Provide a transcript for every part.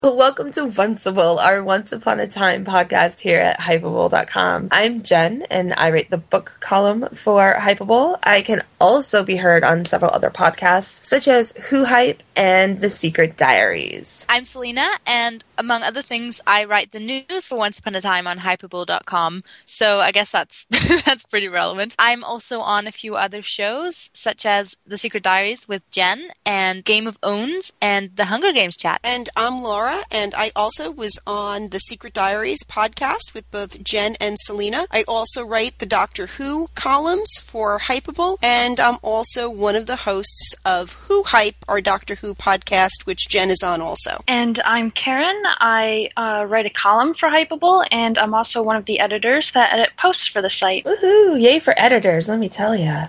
Well, welcome to Onceable, our Once Upon a Time podcast here at Hypable.com. I'm Jen, and I write the book column for Hypable. I can also be heard on several other podcasts, such as Who Hype and The Secret Diaries. I'm Selena, and among other things, I write the news for Once Upon a Time on Hypable.com, so I guess that's that's pretty relevant. I'm also on a few other shows, such as The Secret Diaries with Jen, and Game of Owns, and The Hunger Games Chat. And I'm Laura, and I also was on the Secret Diaries podcast with both Jen and Selena. I also write the Doctor Who columns for Hypable, and I'm also one of the hosts of Who Hype, our Doctor Who podcast, which Jen is on also. And I'm Karen. I write a column for Hypable, and I'm also one of the editors that edit posts for the site. Woohoo! Yay for editors, let me tell you.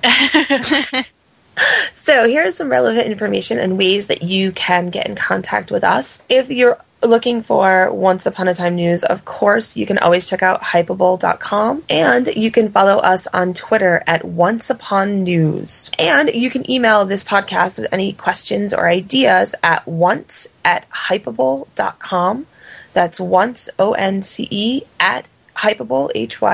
So here's some relevant information and ways that you can get in contact with us. If you're looking for Once Upon a Time news, of course, you can always check out Hypable.com, and you can follow us on Twitter at OnceUponNews. And you can email this podcast with any questions or ideas at once@Hypable.com. That's once, ONCE, at Hypable,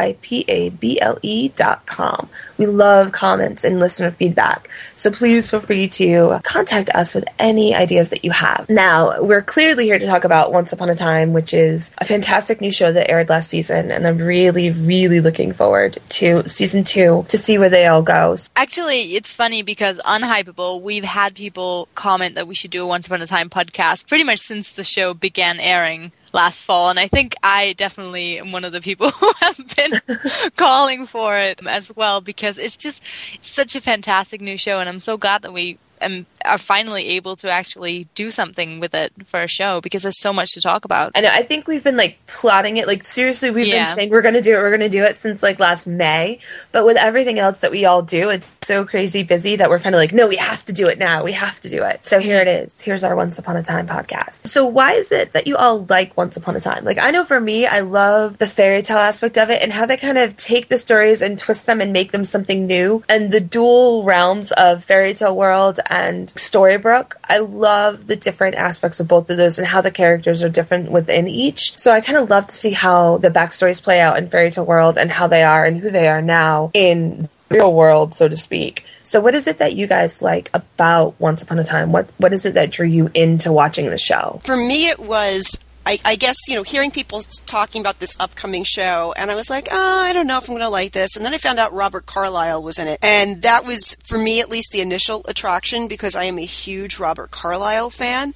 HYPABLE.com. We love comments and listener feedback, so please feel free to contact us with any ideas that you have. Now, we're clearly here to talk about Once Upon a Time, which is a fantastic new show that aired last season, and I'm really, really looking forward to season 2 to see where they all go. Actually, it's funny because on Hypable, we've had people comment that we should do a Once Upon a Time podcast pretty much since the show began airing last fall, and I think I definitely am one of the people who have been calling for it as well, because it's such a fantastic new show, and I'm so glad that we are finally able to actually do something with it for a show, because there's so much to talk about. I know, I think we've been plotting it, seriously, we've been saying we're going to do it since last May, but with everything else that we all do, it's so crazy busy that we're kind of no, we have to do it now, we have to do it. So here it is, here's our Once Upon a Time podcast. So why is it that you all like Once Upon a Time? I know for me, I love the fairy tale aspect of it, and how they kind of take the stories and twist them and make them something new, and the dual realms of fairy tale world and Storybrooke. I love the different aspects of both of those and how the characters are different within each. So I kind of love to see how the backstories play out in fairy tale world and how they are and who they are now in the real world, so to speak. So what is it that you guys like about Once Upon a Time? What is it that drew you into watching the show? For me, it was, I guess, hearing people talking about this upcoming show, and I was like, I don't know if I'm going to like this. And then I found out Robert Carlyle was in it. And that was, for me at least, the initial attraction, because I am a huge Robert Carlyle fan.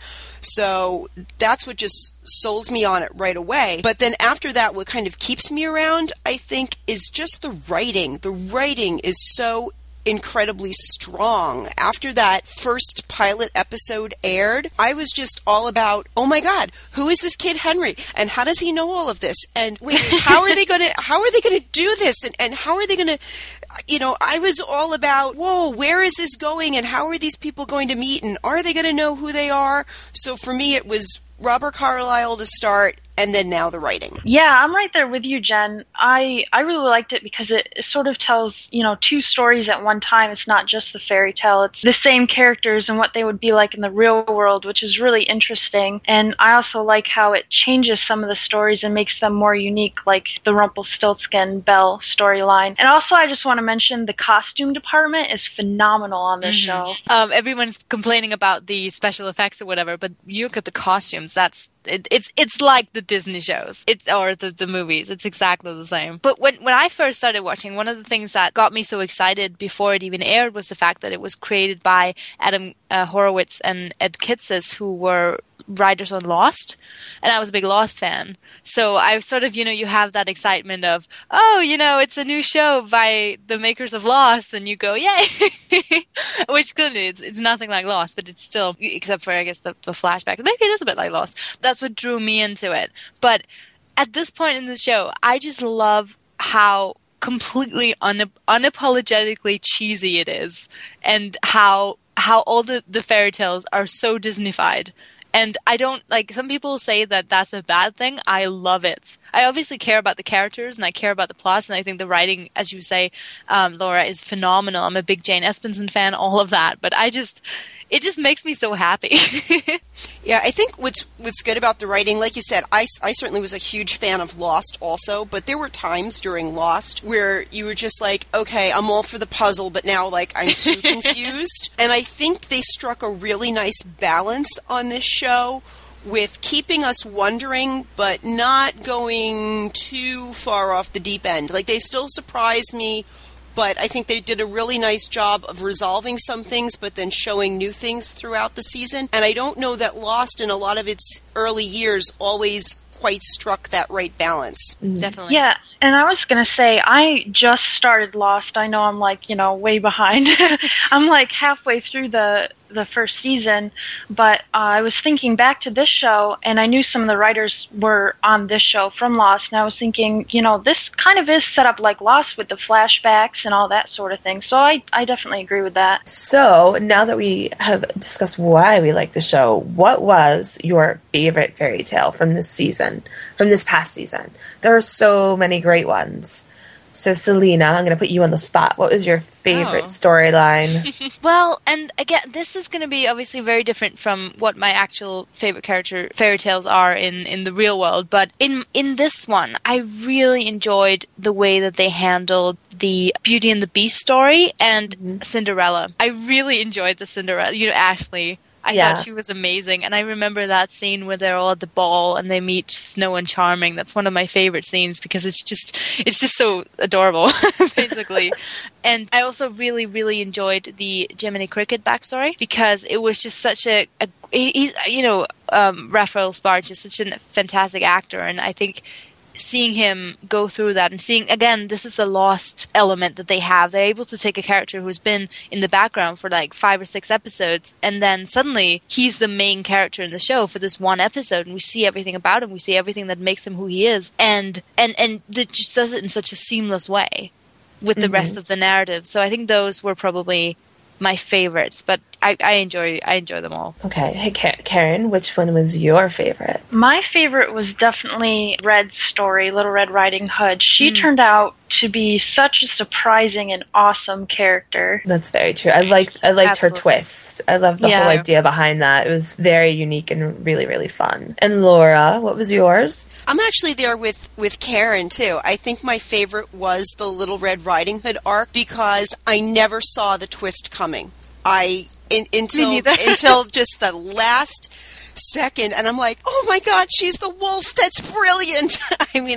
So that's what just sold me on it right away. But then after that, what kind of keeps me around, I think, is just the writing. The writing is so incredibly strong. After that first pilot episode aired, I was just all about, oh my God, who is this kid Henry? And how does he know all of this? And wait, how are they gonna do this? And how are they gonna, I was all about, whoa, where is this going? And how are these people going to meet? And are they gonna know who they are? So for me, it was Robert Carlyle to start, and then now the writing. Yeah, I'm right there with you, Jen. I really liked it because it sort of tells, two stories at one time. It's not just the fairy tale. It's the same characters and what they would be like in the real world, which is really interesting. And I also like how it changes some of the stories and makes them more unique, like the Rumpelstiltskin Belle storyline. And also, I just want to mention the costume department is phenomenal on this show. Everyone's complaining about the special effects or whatever, but you look at the costumes, it's like the Disney shows, or the movies. It's exactly the same. But when I first started watching, one of the things that got me so excited before it even aired was the fact that it was created by Adam Horowitz and Ed Kitsis, who were writers on Lost, and I was a big Lost fan. So I sort of, you have that excitement of, it's a new show by the makers of Lost, and you go, yay! Which clearly it's nothing like Lost, but it's still, except for, I guess, the flashback. Maybe it is a bit like Lost. That's what drew me into it. But at this point in the show, I just love how completely unapologetically cheesy it is, and how all the fairy tales are so Disneyfied. And I don't, some people say that that's a bad thing. I love it. I obviously care about the characters and I care about the plots, and I think the writing, as you say, Laura, is phenomenal. I'm a big Jane Espenson fan, all of that. But it just makes me so happy. Yeah, I think what's good about the writing, like you said, I certainly was a huge fan of Lost also, but there were times during Lost where you were just like, okay, I'm all for the puzzle, but now like I'm too confused. And I think they struck a really nice balance on this show with keeping us wondering, but not going too far off the deep end. Like, they still surprise me, but I think they did a really nice job of resolving some things, but then showing new things throughout the season. And I don't know that Lost, in a lot of its early years, always quite struck that right balance. Definitely. Yeah, and I was going to say, I just started Lost. I know I'm like, way behind. I'm like halfway through the first season, but I was thinking back to this show, and I knew some of the writers were on this show from Lost, and I was thinking, this kind of is set up like Lost with the flashbacks and all that sort of thing. So I definitely agree with that. So now that we have discussed why we like the show, what was your favorite fairy tale from this season, from this past season? There are so many great ones. So, Selena, I'm going to put you on the spot. What was your favorite storyline? Well, and again, this is going to be obviously very different from what my actual favorite fairy tales are in the real world. But in this one, I really enjoyed the way that they handled the Beauty and the Beast story and Cinderella. I really enjoyed the Cinderella, Ashley. I thought she was amazing. And I remember that scene where they're all at the ball and they meet Snow and Charming. That's one of my favorite scenes because it's just so adorable, basically. And I also really, really enjoyed the Jiminy Cricket backstory because it was just such he's, Raphael Sbarge is such a fantastic actor. And I think seeing him go through that and seeing, again, this is a Lost element that they have. They're able to take a character who's been in the background for like 5 or 6 episodes, and then suddenly he's the main character in the show for this one episode, and we see everything about him. We see everything that makes him who he is, and that just does it in such a seamless way with the rest of the narrative. So I think those were probably my favorites, but I enjoy them all. Okay. Hey, Karen, which one was your favorite? My favorite was definitely Red's story, Little Red Riding Hood. She turned out to be such a surprising and awesome character. That's very true. I liked her twist. I love the whole idea behind that. It was very unique and really, really fun. And Laura, what was yours? I'm actually there with Karen, too. I think my favorite was the Little Red Riding Hood arc because I never saw the twist coming. Until just the last second, and I'm like, oh my God, she's the wolf. That's brilliant. I mean,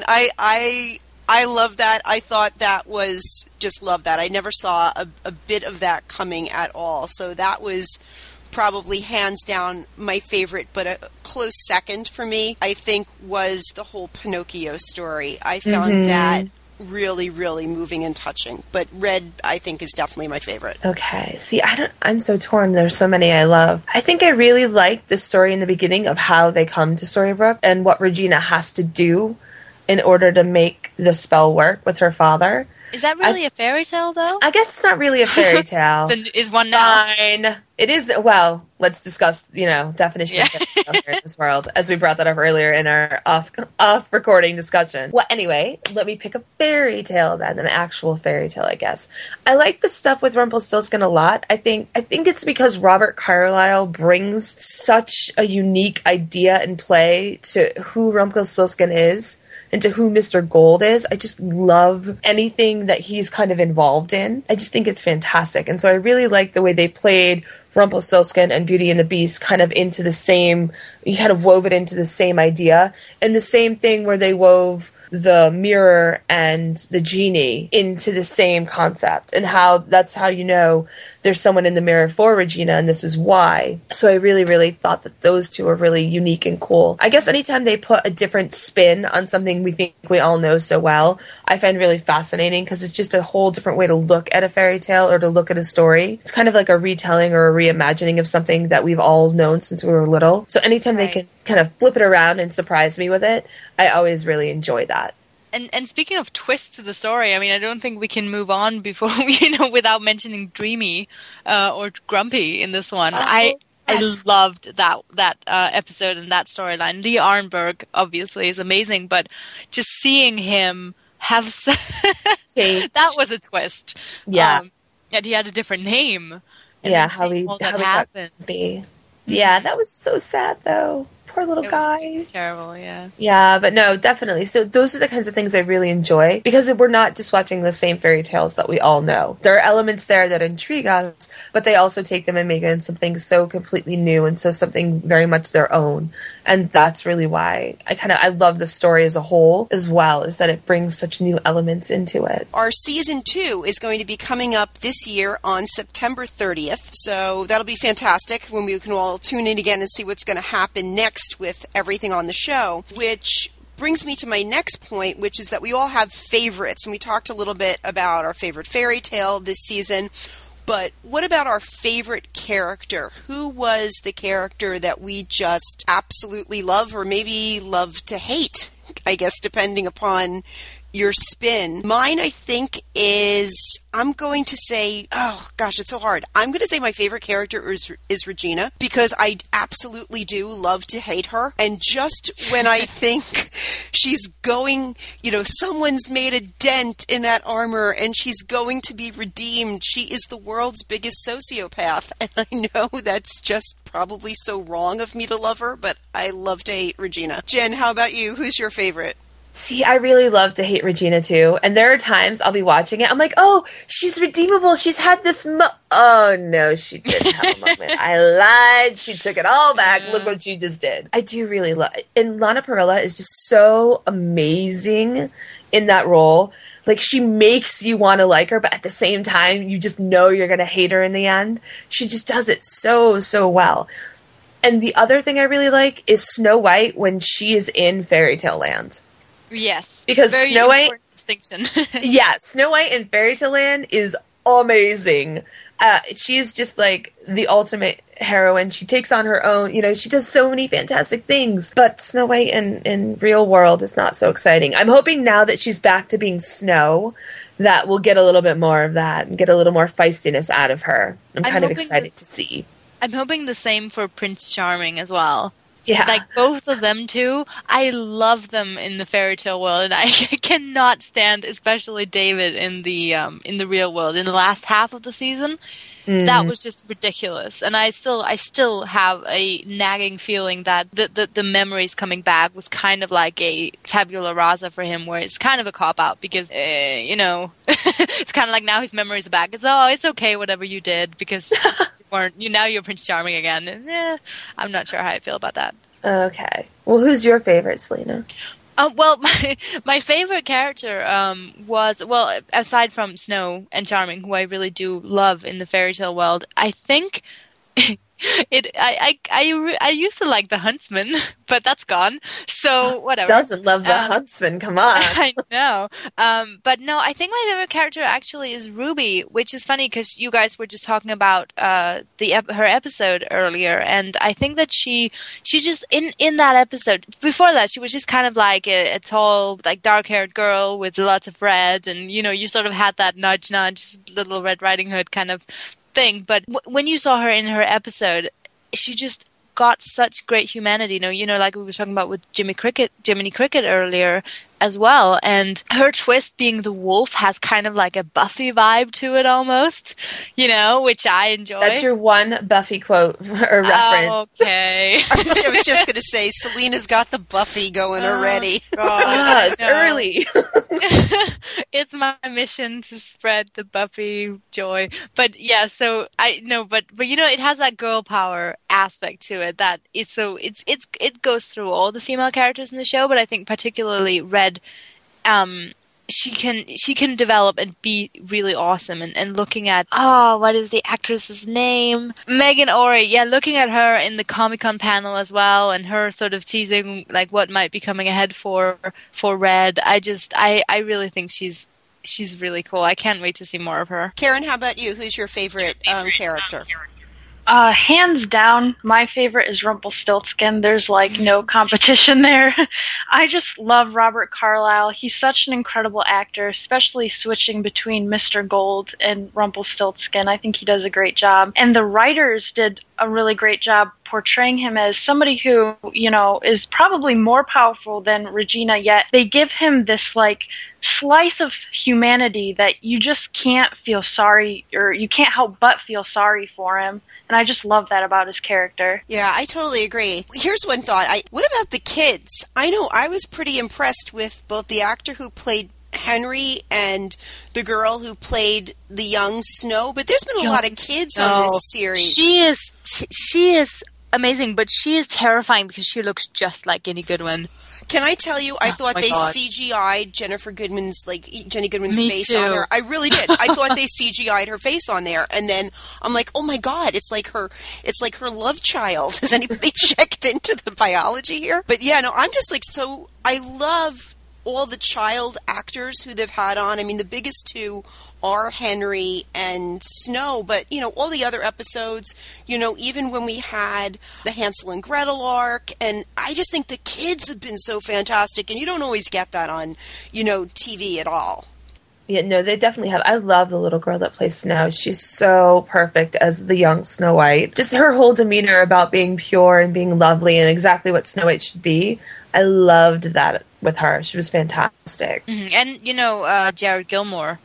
I love that. I thought that was just love that. I never saw a bit of that coming at all. So that was probably hands down my favorite, but a close second for me, I think, was the whole Pinocchio story. I found that really, really moving and touching. But Red, I think, is definitely my favorite. Okay. See, I'm so torn. There's so many I love. I think I really like the story in the beginning of how they come to Storybrooke and what Regina has to do in order to make the spell work with her father. Is that really a fairy tale, though? I guess it's not really a fairy tale. Then is one now? Fine. It is, well, let's discuss, definition of fairy tale here in this world, as we brought that up earlier in our off-recording discussion. Well, anyway, let me pick a fairy tale then, an actual fairy tale, I guess. I like the stuff with Rumpelstiltskin a lot. I think it's because Robert Carlyle brings such a unique idea and play to who Rumpelstiltskin is and to who Mr. Gold is. I just love anything that he's kind of involved in. I just think it's fantastic. And so I really like the way they played Rumpelstiltskin and Beauty and the Beast kind of into the same, you kind of wove it into the same idea. And the same thing where they wove the mirror and the genie into the same concept, and that's how there's someone in the mirror for Regina, and this is why. So I really, really thought that those two are really unique and cool. I guess anytime they put a different spin on something we think we all know so well, I find really fascinating because it's just a whole different way to look at a fairy tale or to look at a story. It's kind of like a retelling or a reimagining of something that we've all known since we were little. So anytime they can kind of flip it around and surprise me with it, I always really enjoy that. And speaking of twists to the story, I mean, I don't think we can move on before without mentioning Dreamy or Grumpy in this one. I loved that episode and that storyline. Lee Arnberg obviously is amazing, but just seeing him have that was a twist. Yeah, and he had a different name. And yeah, how we happened. Yeah, that was so sad though. Poor little guy. It was terrible, yeah. Yeah, but no, definitely. So those are the kinds of things I really enjoy because we're not just watching the same fairy tales that we all know. There are elements there that intrigue us, but they also take them and make it into something so completely new and so something very much their own. And that's really why I love the story as a whole as well, is that it brings such new elements into it. Our season 2 is going to be coming up this year on September 30th. So that'll be fantastic when we can all tune in again and see what's going to happen next with everything on the show, which brings me to my next point, which is that we all have favorites. And we talked a little bit about our favorite fairy tale this season. But what about our favorite character? Who was the character that we just absolutely love or maybe love to hate? I guess depending upon your spin. Mine, I think, is, I'm going to say, oh gosh, it's so hard. I'm going to say my favorite character is Regina, because I absolutely do love to hate her. And just when I think she's going, someone's made a dent in that armor and she's going to be redeemed, she is the world's biggest sociopath. And I know that's just probably so wrong of me to love her, but I love to hate Regina. Jen, how about you? Who's your favorite? See, I really love to hate Regina too. And there are times I'll be watching it. I'm like, oh, she's redeemable. She's had this oh, no, she didn't have a moment. I lied. She took it all back. Look what she just did. I do really love it. And Lana Parrilla is just so amazing in that role. Like, she makes you want to like her, but at the same time, you just know you're going to hate her in the end. She just does it so, so well. And the other thing I really like is Snow White when she is in Fairy Tale Land. Yes, because very Snow White distinction. Yeah, Snow White in Fairy Tale Land is amazing. She's just like the ultimate heroine. She takes on her own. She does so many fantastic things. But Snow White in real world is not so exciting. I'm hoping now that she's back to being Snow, that we'll get a little bit more of that and get a little more feistiness out of her. I'm kind of excited to see. I'm hoping the same for Prince Charming as well. Yeah. Like, both of them, too. I love them in the fairy tale world, and I cannot stand, especially David, in the real world. In the last half of the season, that was just ridiculous. And I still have a nagging feeling that the memories coming back was kind of like a tabula rasa for him, where it's kind of a cop-out, because, it's kind of like now his memories are back. It's okay, whatever you did, because... now you're Prince Charming again. I'm not sure how I feel about that. Okay. Well, who's your favorite, Selena? Well, my favorite character was, aside from Snow and Charming, who I really do love in the fairy tale world, I think... I used to like the Huntsman, but that's gone. So whatever. Doesn't love the Huntsman? Come on. I know. But no, I think my favorite character actually is Ruby, which is funny because you guys were just talking about her episode earlier, and I think that she just in that episode. Before that, she was just kind of like a tall, like dark-haired girl with lots of red, and you sort of had that nudge, Little Red Riding Hood kind of thing. But when you saw her in her episode, she just got such great humanity. Like we were talking about with Jiminy Cricket earlier as well. And her twist being the wolf has kind of like a Buffy vibe to it almost, which I enjoy. That's your one Buffy quote or reference. Okay. I was just going to say, Selena's got the Buffy going already. God, it's early. It's my mission to spread the Buffy joy. But yeah, so I know, but it has that girl power aspect to it that is so it goes through all the female characters in the show, but I think particularly Red, she can develop and be really awesome. And looking at what is the actress's name? Megan Ory. Yeah, looking at her in the Comic-Con panel as well, and her sort of teasing like what might be coming ahead for Red. I really think she's really cool. I can't wait to see more of her. Karen, how about you? Who's your favorite character? Hands down, my favorite is Rumpelstiltskin. There's like no competition there. I just love Robert Carlyle. He's such an incredible actor, especially switching between Mr. Gold and Rumpelstiltskin. I think he does a great job. And the writers did a really great job portraying him as somebody who, is probably more powerful than Regina, yet they give him this like slice of humanity that you just can't feel sorry, or you can't help but feel sorry for him. And I just love that about his character. Yeah, I totally agree. Here's one thought. What about the kids? I know I was pretty impressed with both the actor who played Henry and the girl who played the young Snow, but there's been a lot of kids on this series. She is amazing, but she is terrifying because she looks just like Jenny Goodwin. Can I tell you, I thought they CGI'd Jenny Goodwin's face on her. I really did. I thought they CGI'd her face on there, and then I'm like, oh my god, it's like her love child. Has anybody checked into the biology here? But yeah, no, I'm just like, so I love all the child actors who they've had on. I mean, the biggest two are Henry and Snow, but, all the other episodes, even when we had the Hansel and Gretel arc, and I just think the kids have been so fantastic, and you don't always get that on, TV at all. Yeah, no, they definitely have. I love the little girl that plays Snow. She's so perfect as the young Snow White. Just her whole demeanor about being pure and being lovely and exactly what Snow White should be. I loved that with her. She was fantastic. Mm-hmm. And, Jared Gilmore,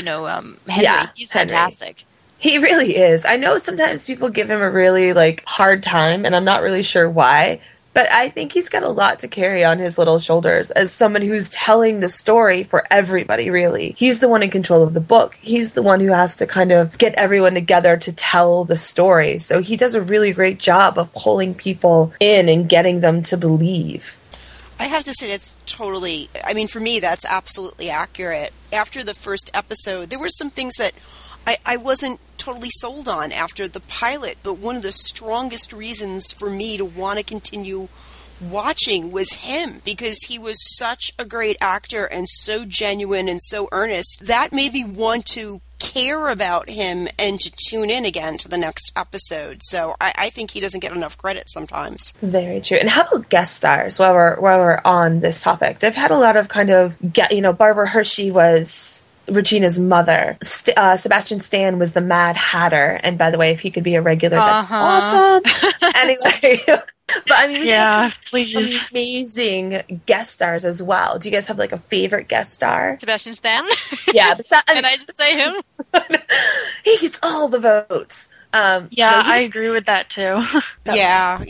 Henry, he's fantastic. He really is. I know sometimes people give him a really, hard time, and I'm not really sure why. But I think he's got a lot to carry on his little shoulders as someone who's telling the story for everybody, really. He's the one in control of the book. He's the one who has to kind of get everyone together to tell the story. So he does a really great job of pulling people in and getting them to believe. I have to say that's totally, for me, that's absolutely accurate. After the first episode, there were some things that I wasn't totally sold on after the pilot, but one of the strongest reasons for me to want to continue watching was him, because he was such a great actor and so genuine and so earnest. That made me want to care about him and to tune in again to the next episode. So I think he doesn't get enough credit sometimes. Very true. And how about guest stars while we're on this topic? They've had a lot of kind of, Barbara Hershey was Regina's mother. Sebastian Stan was the Mad Hatter. And by the way, if he could be a regular, that's awesome. Anyway, but we have some amazing guest stars as well. Do you guys have a favorite guest star? Sebastian Stan? Yeah. Can I just say him? He gets all the votes. I agree with that too. Yeah.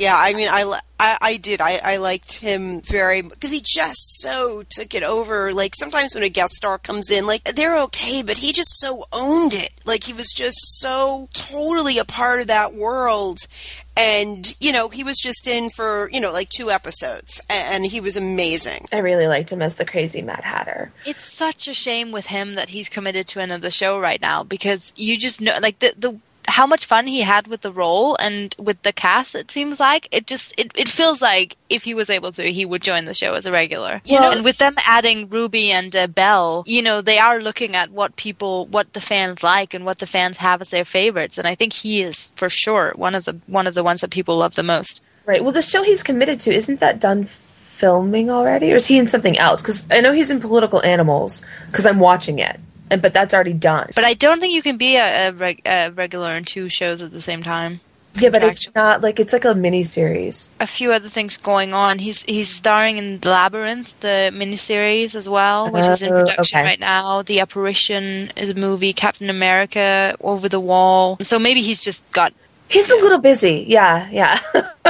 I did. I liked him very, because he just so took it over. Sometimes when a guest star comes in, they're okay, but he just so owned it. He was just so totally a part of that world. And, he was just in for, 2 episodes, and he was amazing. I really liked him as the crazy Mad Hatter. It's such a shame with him that he's committed to another show right now, because you just know, the how much fun he had with the role and with the cast, it seems like. It feels like if he was able to, he would join the show as a regular. And with them adding Ruby and Belle, they are looking at what the fans like and what the fans have as their favorites. And I think he is, for sure, one of the ones that people love the most. Right. Well, the show he's committed to, isn't that done filming already? Or is he in something else? Because I know he's in Political Animals, because I'm watching it. But that's already done. But I don't think you can be a regular in 2 shows at the same time. Yeah, but it's not it's like a mini-series. A few other things going on. He's starring in The Labyrinth, the miniseries as well, which is in production right now. The Apparition is a movie. Captain America, Over the Wall. So maybe he's just got... He's a little busy. Yeah.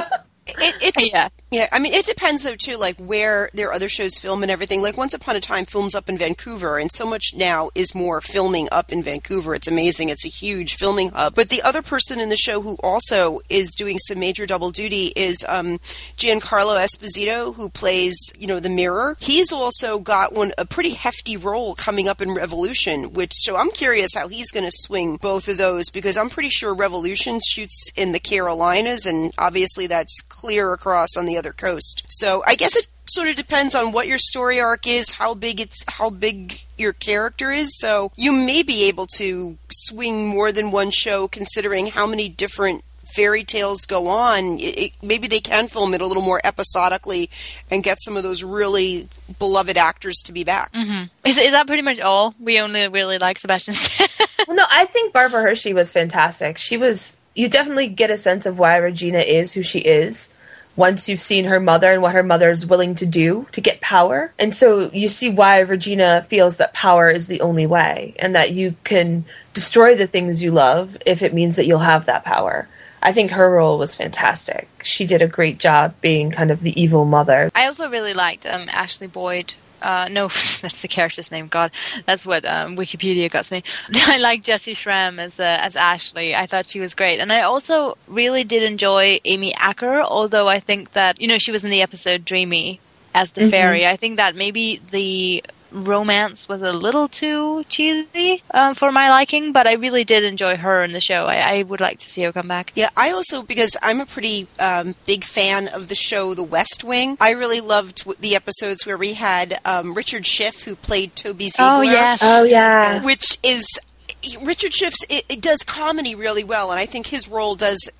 Yeah, it depends though too, where their other shows film and everything. Once Upon a Time films up in Vancouver, and so much now is more filming up in Vancouver. It's amazing. It's a huge filming hub. But the other person in the show who also is doing some major double duty is Giancarlo Esposito, who plays, the Mirror. He's also got a pretty hefty role coming up in Revolution, so I'm curious how he's going to swing both of those, because I'm pretty sure Revolution shoots in the Carolinas, and obviously that's clear across on the other coast. So I guess it sort of depends on what your story arc is, how big your character is. So you may be able to swing more than one show, considering how many different fairy tales go on. Maybe they can film it a little more episodically and get some of those really beloved actors to be back. Mm-hmm. Is that pretty much all? We only really like Sebastian Stan. Well, no, I think Barbara Hershey was fantastic. You definitely get a sense of why Regina is who she is once you've seen her mother and what her mother is willing to do to get power. And so you see why Regina feels that power is the only way, and that you can destroy the things you love if it means that you'll have that power. I think her role was fantastic. She did a great job being kind of the evil mother. I also really liked Ashley Boyd. No, that's the character's name. God, that's what Wikipedia got me. I like Jessie Schramm as Ashley. I thought she was great, and I also really did enjoy Amy Acker. Although I think that she was in the episode Dreamy as the fairy. I think that maybe the romance was a little too cheesy for my liking, but I really did enjoy her in the show. I would like to see her come back. Yeah, I also, because I'm a pretty big fan of the show The West Wing, I really loved the episodes where we had Richard Schiff, who played Toby Ziegler. Oh, yes. Oh, yeah. Which is, Richard Schiff's, it does comedy really well, and I think his role does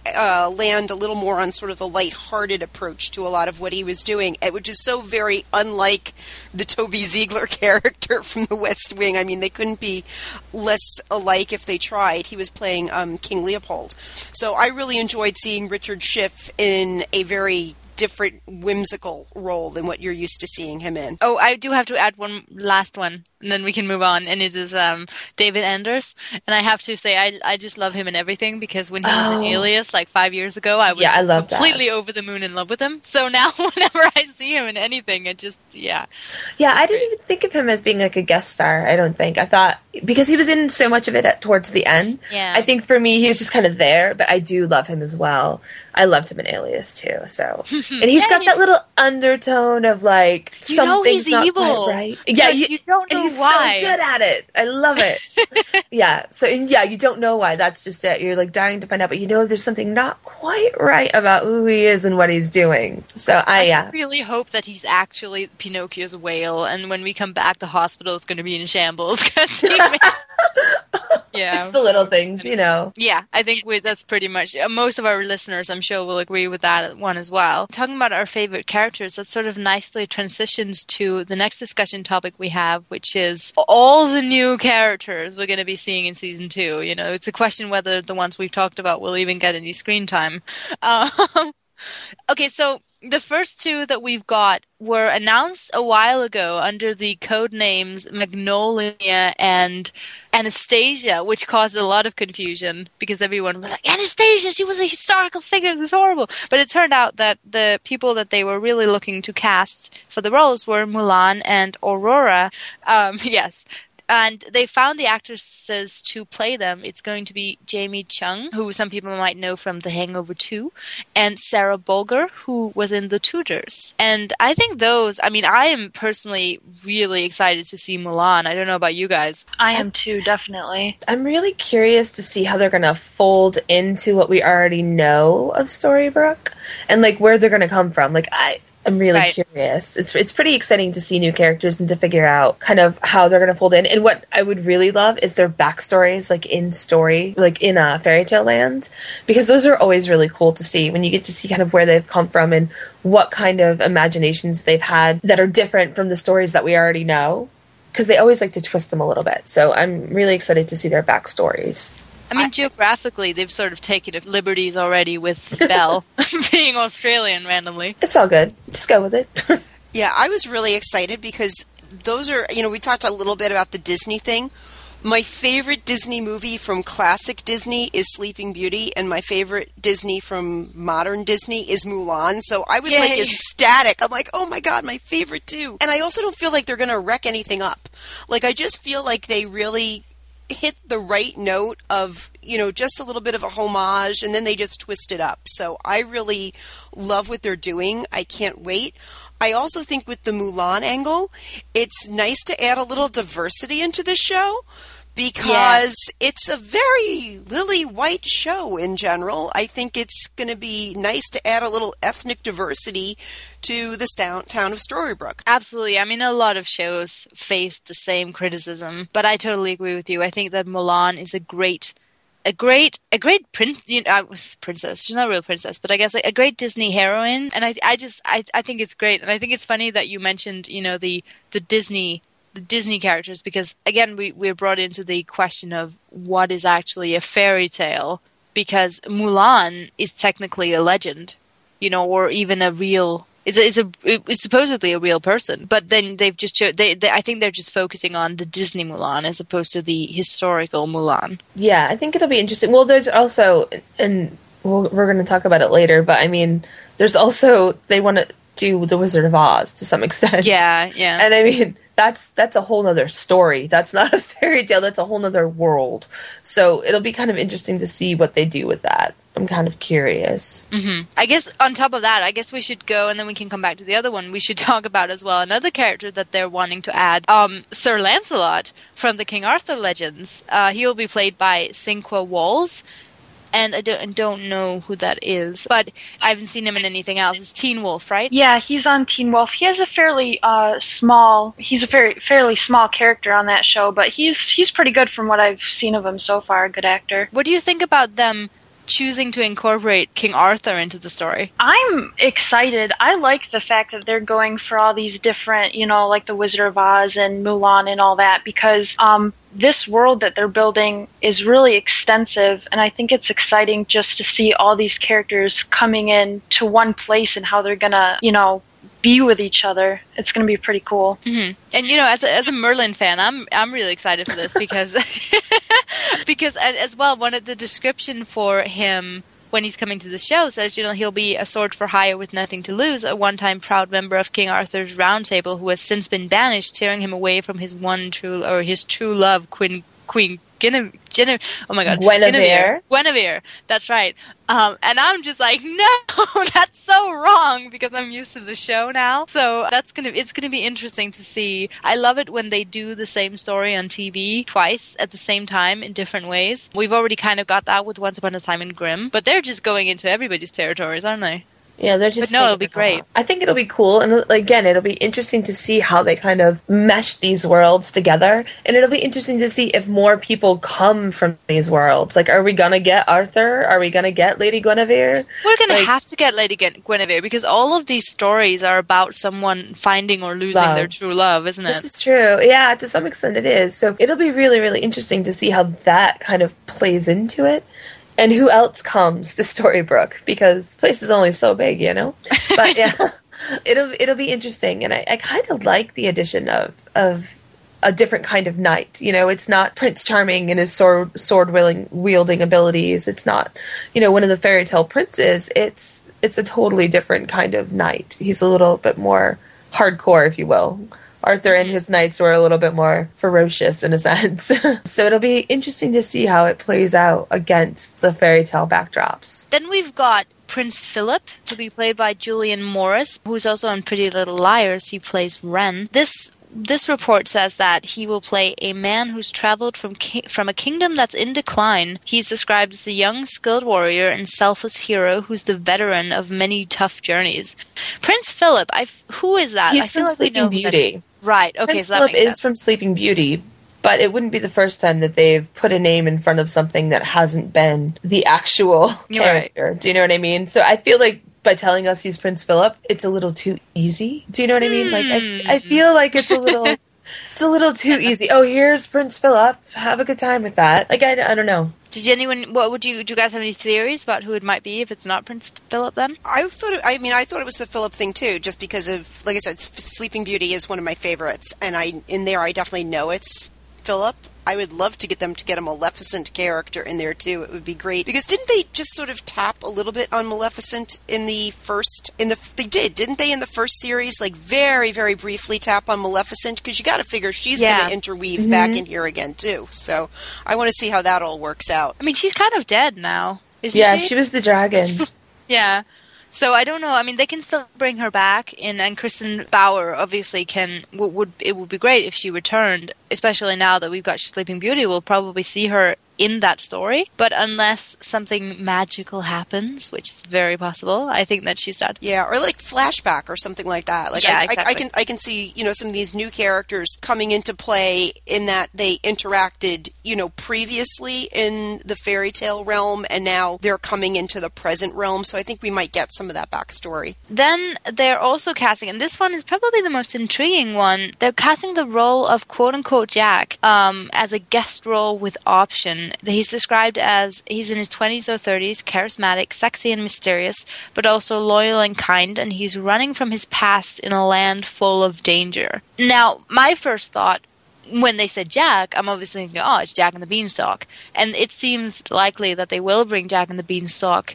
land a little more on sort of the light-hearted approach to a lot of what he was doing, which is so very unlike the Toby Ziegler character from The West Wing. I mean, they couldn't be less alike if they tried. He was playing King Leopold. So I really enjoyed seeing Richard Schiff in a very different, whimsical role than what you're used to seeing him in. Oh, I do have to add one last one, and then we can move on, and it is David Anders. And I have to say, I just love him in everything, because when he was in Alias, like 5 years ago, I was completely over the moon in love with him. So now, whenever I see him in anything, it just, Yeah, I didn't even think of him as being like a guest star, I don't think. I thought, because he was in so much of it towards the end, I think for me, he was just kind of there, but I do love him as well. I loved him in Alias, too, so. And he's got that little undertone of, like, something's he's not evil. quite right. Yeah, you don't know and he's why. so good at it. I love it. You don't know why. That's just it. You're, like, dying to find out, but you know there's something not quite right about who he is and what he's doing. So, I just really hope that he's actually Pinocchio's whale, and when we come back, the hospital is going to be in shambles. It's the little things, Yeah, I think that's pretty much, most of our listeners, I'm sure, will agree with that one as well. Talking about our favorite characters, that sort of nicely transitions to the next discussion topic we have, which is all the new characters we're going to be seeing in season 2. It's a question whether the ones we've talked about will even get any screen time. Okay, so the first 2 that we've got were announced a while ago under the code names Magnolia and Anastasia, which caused a lot of confusion because everyone was like, Anastasia, she was a historical figure, this is horrible. But it turned out that the people that they were really looking to cast for the roles were Mulan and Aurora. Yes. And they found the actresses to play them. It's going to be Jamie Chung, who some people might know from The Hangover 2, and Sarah Bolger, who was in The Tudors. And I think I am personally really excited to see Mulan. I don't know about you guys. I am too, definitely. I'm really curious to see how they're going to fold into what we already know of Storybrooke and, like, where they're going to come from. Like, I'm really curious. It's pretty exciting to see new characters and to figure out kind of how they're going to fold in. And what I would really love is their backstories, like in Fairy Tale Land, because those are always really cool to see when you get to see kind of where they've come from and what kind of imaginations they've had that are different from the stories that we already know, because they always like to twist them a little bit. So I'm really excited to see their backstories. I mean, geographically, they've sort of taken liberties already with Belle being Australian randomly. It's all good. Just go with it. Yeah, I was really excited because those are, we talked a little bit about the Disney thing. My favorite Disney movie from classic Disney is Sleeping Beauty, and my favorite Disney from modern Disney is Mulan. So I was like ecstatic. I'm like, oh my God, my favorite too. And I also don't feel like they're going to wreck anything up. Like, I just feel like they really hit the right note of, just a little bit of a homage, and then they just twist it up. So I really love what they're doing. I can't wait. I also think with the Mulan angle, it's nice to add a little diversity into the show, because it's a very lily white show in general. I think it's going to be nice to add a little ethnic diversity to the town of Storybrooke. Absolutely. I mean, a lot of shows face the same criticism, but I totally agree with you. I think that Mulan is a great princess. She's not a real princess, but I guess a great Disney heroine. And I think it's great. And I think it's funny that you mentioned, the Disney characters, because again, we're brought into the question of what is actually a fairy tale, because Mulan is technically a legend. or even a real. It's supposedly a real person, but then they've just I think they're just focusing on the Disney Mulan as opposed to the historical Mulan. Yeah, I think it'll be interesting. Well, there's also, and we're going to talk about it later, but I mean, there's also, they want to do The Wizard of Oz to some extent. Yeah. And I mean, that's a whole nother story. That's not a fairy tale. That's a whole nother world. So it'll be kind of interesting to see what they do with that. I'm kind of curious. Mm-hmm. I guess on top of that, I guess we should go, and then we can come back to the other one. We should talk about as well another character that they're wanting to add, Sir Lancelot from the King Arthur legends. He will be played by Cinqua Walls. And I don't know who that is, but I haven't seen him in anything else. It's Teen Wolf, right? Yeah, he's on Teen Wolf. He has a fairly fairly small character on that show, but he's pretty good from what I've seen of him so far. A good actor. What do you think about them choosing to incorporate King Arthur into the story? I'm excited. I like the fact that they're going for all these different, like the Wizard of Oz and Mulan and all that, because this world that they're building is really extensive, and I think it's exciting just to see all these characters coming in to one place and how they're gonna, be with each other. It's going to be pretty cool. Mm-hmm. And as a Merlin fan, I'm really excited for this because because as well, one of the description for him when he's coming to the show says, he'll be a sword for hire with nothing to lose, a one-time proud member of King Arthur's Round Table who has since been banished, tearing him away from his his true love, Queen Guinevere. That's right. And I'm just like, no, that's so wrong, because I'm used to the show now. So it's gonna be interesting to see. I love it when they do the same story on TV twice at the same time in different ways. We've already kind of got that with Once Upon a Time in Grimm, but they're just going into everybody's territories, aren't they? Yeah, they're just. But no, it'll be great. I think it'll be cool, and again, it'll be interesting to see how they kind of mesh these worlds together, and it'll be interesting to see if more people come from these worlds. Like, are we gonna get Arthur? Are we gonna get Lady Guinevere? We're gonna have to get Lady Guinevere, because all of these stories are about someone finding or losing their true love, isn't it? This is true. Yeah, to some extent it is. So it'll be really, really interesting to see how that kind of plays into it. And who else comes to Storybrooke, because the place is only so big, But yeah, it'll be interesting, and I kind of like the addition of a different kind of knight. It's not Prince Charming and his sword wielding abilities. It's not, one of the fairy tale princes. It's a totally different kind of knight. He's a little bit more hardcore, if you will. Arthur and his knights were a little bit more ferocious in a sense. So it'll be interesting to see how it plays out against the fairy tale backdrops. Then we've got Prince Philip, to be played by Julian Morris, who's also on Pretty Little Liars. He plays Ren. This report says that he will play a man who's traveled from a kingdom that's in decline. He's described as a young, skilled warrior and selfless hero who's the veteran of many tough journeys. Prince Philip, who is that? He's from Sleeping Beauty. Right, okay, Prince so that Philip makes is sense. from Sleeping Beauty, but it wouldn't be the first time that they've put a name in front of something that hasn't been the actual character. Right. Do you know what I mean? So I feel like by telling us he's Prince Philip, it's a little too easy. Do you know what I mean? Like, I feel like it's a little too easy. Oh, here's Prince Philip. Have a good time with that. Like, I don't know. Do you guys have any theories about who it might be if it's not Prince Philip then? I thought it was the Philip thing too, just because of, like I said, Sleeping Beauty is one of my favorites, and I definitely know it's Philip. I would love to get them to get a Maleficent character in there too. It would be great, because didn't they just sort of tap a little bit on Maleficent in the first series, like very, very briefly tap on Maleficent, because you got to figure she's going to interweave back in here again too. So I want to see how that all works out. I mean, she's kind of dead now, isn't she? Yeah, she was the dragon. Yeah. So I don't know. I mean, they can still bring her back, and Kristen Bauer obviously it would be great if she returned, especially now that we've got Sleeping Beauty. We'll probably see her in that story, but unless something magical happens, which is very possible, I think that she's dead. Yeah, or like flashback or something like that. Like, yeah, exactly. I can see, some of these new characters coming into play in that they interacted, previously in the fairy tale realm, and now they're coming into the present realm. So I think we might get some of that backstory. Then they're also casting, and this one is probably the most intriguing one. They're casting the role of quote unquote Jack as a guest role with option Rumpelstiltskin. He's described as he's in his 20s or 30s, charismatic, sexy and mysterious, but also loyal and kind, and he's running from his past in a land full of danger. Now, my first thought when they said Jack, I'm obviously thinking, oh, it's Jack and the Beanstalk. And it seems likely that they will bring Jack and the Beanstalk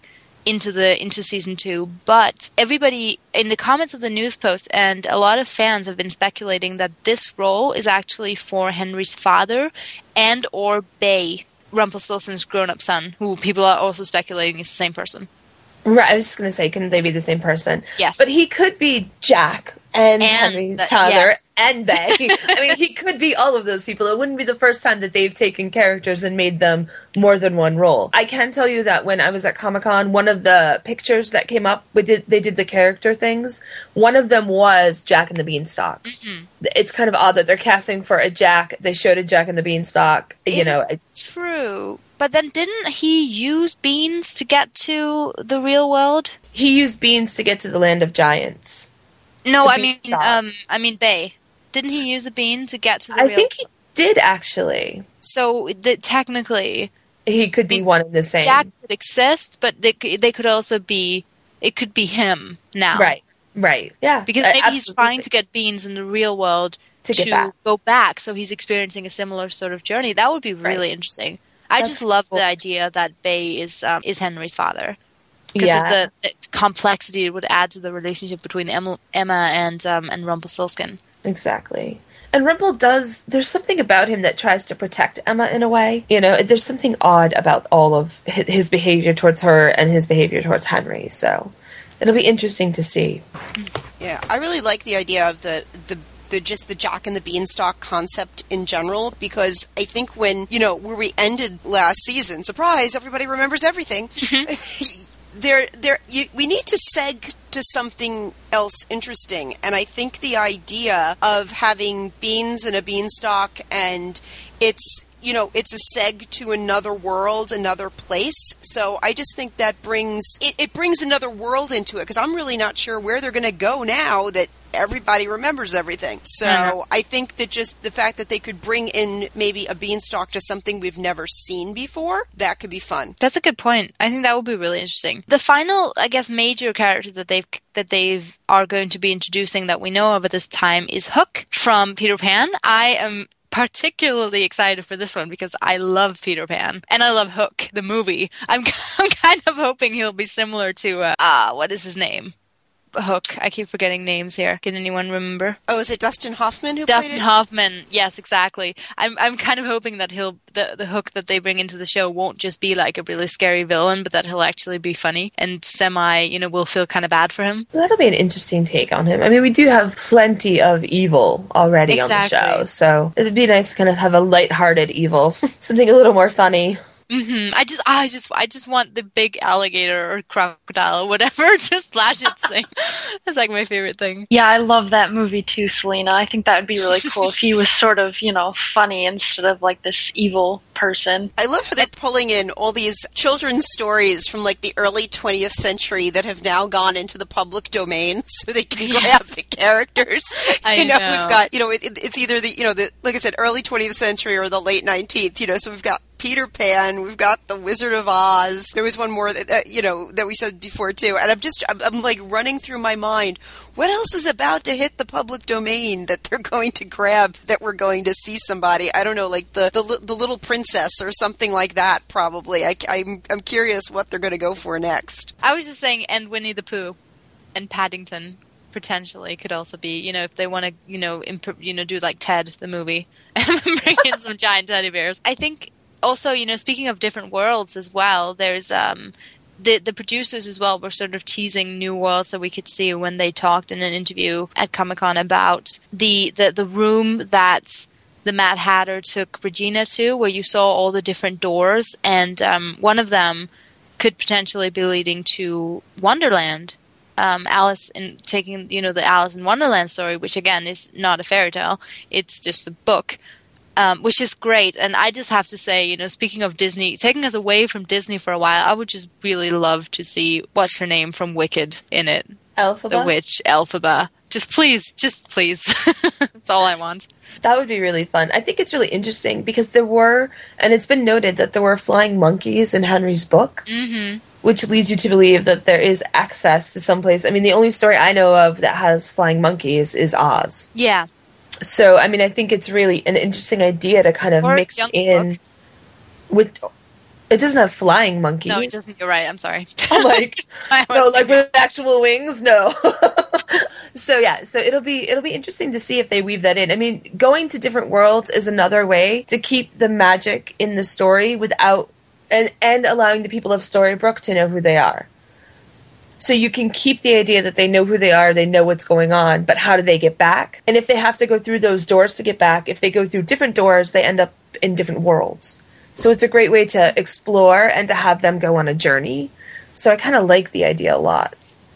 into season 2, but everybody in the comments of the news post and a lot of fans have been speculating that this role is actually for Henry's father and or Bay, Rumpelstiltskin's grown-up son, who people are also speculating is the same person. Right, I was just going to say, couldn't they be the same person? Yes. But he could be Jack and Henry's father yes. and Bay. I mean, he could be all of those people. It wouldn't be the first time that they've taken characters and made them more than one role. I can tell you that when I was at Comic-Con, one of the pictures that came up, they did the character things. One of them was Jack and the Beanstalk. Mm-hmm. It's kind of odd that they're casting for a Jack. They showed a Jack and the Beanstalk. It's true. But then didn't he use beans to get to the real world? He used beans to get to the land of giants. No, I mean Bay. Didn't he use a bean to get to the real world? I think he did, actually. So technically he could be one and the same. Jack could exist, but they could also be, it could be him now. Right. Yeah. Because maybe he's trying to get beans in the real world to go back, so he's experiencing a similar sort of journey. That would be really interesting. I just love the idea that Bay is Henry's father. Because of the complexity it would add to the relationship between Emma and Rumpelstiltskin. Exactly. And there's something about him that tries to protect Emma in a way. You know, there's something odd about all of his behavior towards her and his behavior towards Henry. So it'll be interesting to see. Yeah, I really like the idea of the Jack and the Beanstalk concept in general, because I think where we ended last season, surprise, everybody remembers everything. We need to seg to something else interesting, and I think the idea of having beans and a beanstalk, and it's a seg to another world, another place. So I just think that brings another world into it, because I'm really not sure where they're going to go now that everybody remembers everything. So I think that just the fact that they could bring in maybe a beanstalk to something we've never seen before, that could be fun. That's a good point. I think that would be really interesting. The final, I guess, major character that they are going to be introducing that we know of at this time is Hook from Peter Pan. I am particularly excited for this one because I love Peter Pan and I love Hook, the movie. I'm kind of hoping he'll be similar to what is his name? Hook. I keep forgetting names here. Can anyone remember? Oh, is it Dustin Hoffman who Dustin played it? Hoffman. Yes, exactly. I'm kind of hoping that the Hook that they bring into the show won't just be like a really scary villain, but that he'll actually be funny and we'll feel kind of bad for him. That'll be an interesting take on him. I mean, we do have plenty of evil already on the show, so it'd be nice to kind of have a lighthearted evil, something a little more funny. Mm-hmm. I just want the big alligator or crocodile or whatever to slash its thing. That's like my favorite thing. Yeah, I love that movie too, Selena. I think that would be really cool if he was sort of, funny instead of like this evil person. I love how they're pulling in all these children's stories from like the early 20th century that have now gone into the public domain so they can grab the characters. I know. We've got, it's either the like I said, early 20th century or the late 19th, so we've got Peter Pan, we've got The Wizard of Oz. There was one more that we said before too, and I'm like running through my mind, what else is about to hit the public domain that they're going to grab, that we're going to see somebody? I don't know, like the Little Princess or something like that. Probably. I'm curious what they're going to go for next. I was just saying, and Winnie the Pooh, and Paddington potentially could also be, if they want to, do like Ted the movie and bring in some giant teddy bears. I think. Also, speaking of different worlds as well, there's the producers as well were sort of teasing new worlds that we could see when they talked in an interview at Comic-Con about the room that the Mad Hatter took Regina to, where you saw all the different doors, and one of them could potentially be leading to Wonderland. Alice taking the Alice in Wonderland story, which again is not a fairy tale, it's just a book. Which is great, and I just have to say, speaking of Disney, taking us away from Disney for a while, I would just really love to see what's her name from Wicked in it. Elphaba? the witch Elphaba. Just please. That's all I want. That would be really fun. I think it's really interesting because there were, and it's been noted that there were flying monkeys in Henry's book, which leads you to believe that there is access to someplace. I mean, the only story I know of that has flying monkeys is Oz. Yeah. So, I mean, I think it's really an interesting idea to kind of mix in with... It doesn't have flying monkeys. No, it doesn't. You're right. I'm sorry. I'm like, no, like with actual wings? No. So it'll be interesting to see if they weave that in. I mean, going to different worlds is another way to keep the magic in the story without and allowing the people of Storybrooke to know who they are. So you can keep the idea that they know who they are, they know what's going on, but how do they get back? And if they have to go through those doors to get back, if they go through different doors, they end up in different worlds. So it's a great way to explore and to have them go on a journey. So I kind of like the idea a lot.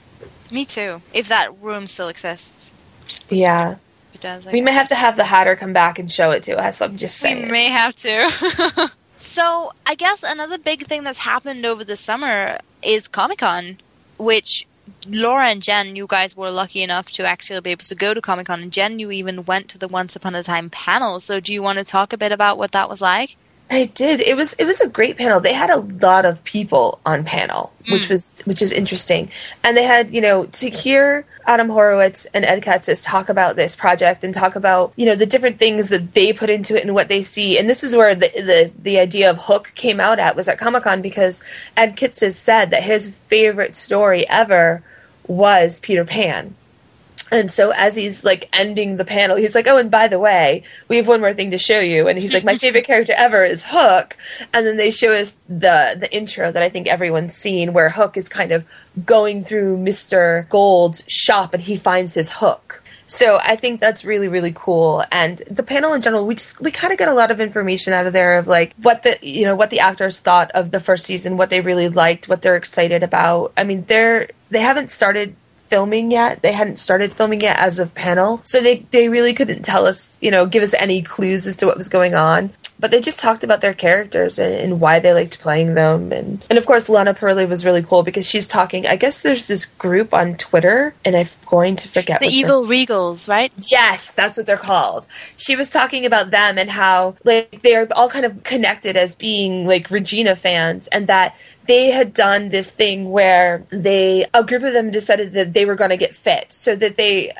Me too. If that room still exists. Yeah. It does. We may have to have the Hatter come back and show it to us. I'm just saying. We may have to. So I guess another big thing that's happened over the summer is Comic-Con, which Laura and Jen, you guys were lucky enough to actually be able to go to Comic-Con. And Jen, you even went to the Once Upon a Time panel. So do you want to talk a bit about what that was like? I did. It was a great panel. They had a lot of people on panel, which was interesting. And they had, to hear Adam Horowitz and Ed Katzis talk about this project and talk about, the different things that they put into it and what they see. And this is where the idea of Hook came out was at Comic-Con, because Ed Katzis said that his favorite story ever was Peter Pan. And so as he's, ending the panel, he's like, oh, and by the way, we have one more thing to show you. And he's like, my favorite character ever is Hook. And then they show us the intro that I think everyone's seen, where Hook is kind of going through Mr. Gold's shop and he finds his hook. So I think that's really, really cool. And the panel in general, we kind of get a lot of information out of there of what the actors thought of the first season, what they really liked, what they're excited about. I mean, they haven't started filming yet. They hadn't started filming yet as of panel. So they really couldn't tell us, give us any clues as to what was going on. But they just talked about their characters and why they liked playing them. And of course, Lana Parrilla was really cool because she's talking, I guess there's this group on Twitter, and I'm going to forget. The Evil Regals, right? Yes, that's what they're called. She was talking about them and how they're all kind of connected as being Regina fans, and that they had done this thing where a group of them decided that they were going to get fit. So that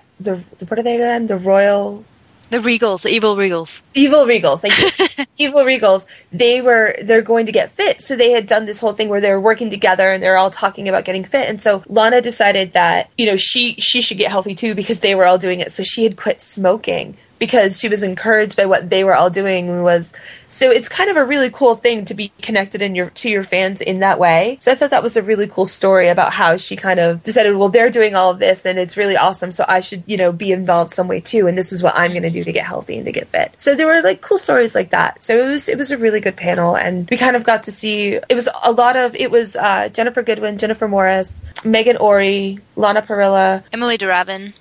what are they again? The Regals, the Evil Regals. Evil Regals, thank you. Evil Regals, they're going to get fit. So they had done this whole thing where they were working together and they're all talking about getting fit. And so Lana decided that, she should get healthy too because they were all doing it. So she had quit smoking because she was encouraged by what they were all doing. So it's kind of a really cool thing to be connected to your fans in that way. So I thought that was a really cool story about how she kind of decided, well, they're doing all of this and it's really awesome, so I should, be involved some way too, and this is what I'm going to do to get healthy and to get fit. So there were cool stories like that. So it was a really good panel, and we kind of got to see, it was Jennifer Goodwin, Jennifer Morris, Megan Ori, Lana Parrilla, Emily DeRavin,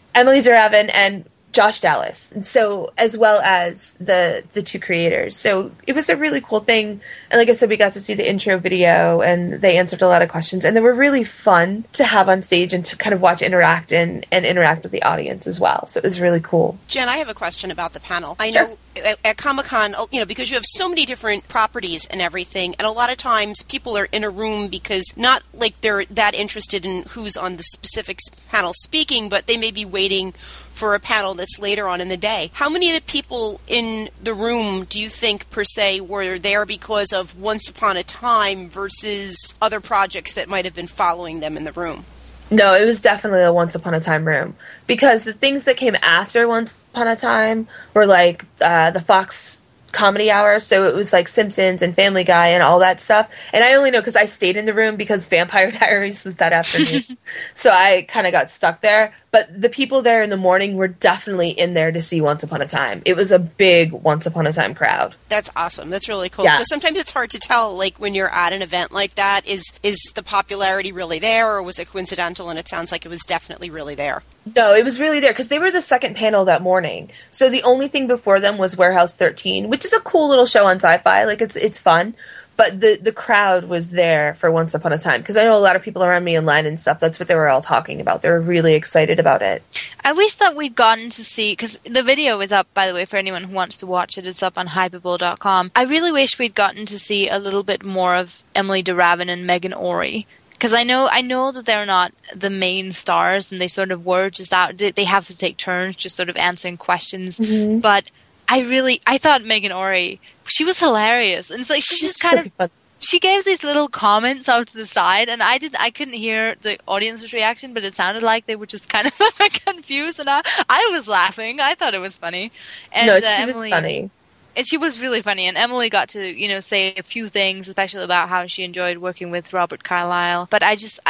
and Josh Dallas, so as well as the two creators. So it was a really cool thing. And like I said, we got to see the intro video and they answered a lot of questions, and they were really fun to have on stage and to kind of watch interact and interact with the audience as well. So it was really cool. Jen, I have a question about the panel. I Sure. know at Comic-Con, because you have so many different properties and everything, and a lot of times people are in a room because not they're that interested in who's on the specific panel speaking, but they may be waiting for a panel that's later on in the day. How many of the people in the room do you think, per se, were there because of Once Upon a Time versus other projects that might have been following them in the room? No, it was definitely a Once Upon a Time room, because the things that came after Once Upon a Time were the Fox Comedy Hour, so it was Simpsons and Family Guy and all that stuff. And I only know because I stayed in the room because Vampire Diaries was that afternoon. So I kind of got stuck there. But the people there in the morning were definitely in there to see Once Upon a Time. It was a big Once Upon a Time crowd. That's awesome. That's really cool. Yeah. Because sometimes it's hard to tell, when you're at an event like that, is the popularity really there, or was it coincidental? And it sounds like it was definitely really there. No, it was really there because they were the second panel that morning. So the only thing before them was Warehouse 13, which is a cool little show on Sci-Fi. It's fun. but the crowd was there for Once Upon a Time, because I know a lot of people around me in line and stuff, that's what they were all talking about. They were really excited about it. I wish that we'd gotten to see, because the video is up, by the way, for anyone who wants to watch it. It's up on Hypable.com. I really wish we'd gotten to see a little bit more of Emily DeRavin and Megan Ory. Because I know that they're not the main stars, and they sort of were just out. They have to take turns just sort of answering questions. Mm-hmm. But I thought Megan Ory, she was hilarious. And it's like she just kind of, she gave these little comments out to the side, and I couldn't hear the audience's reaction, but it sounded like they were just kind of confused, and I was laughing. I thought it was funny. And, no, she was funny. And she was really funny, and Emily got to, say a few things, especially about how she enjoyed working with Robert Carlyle. But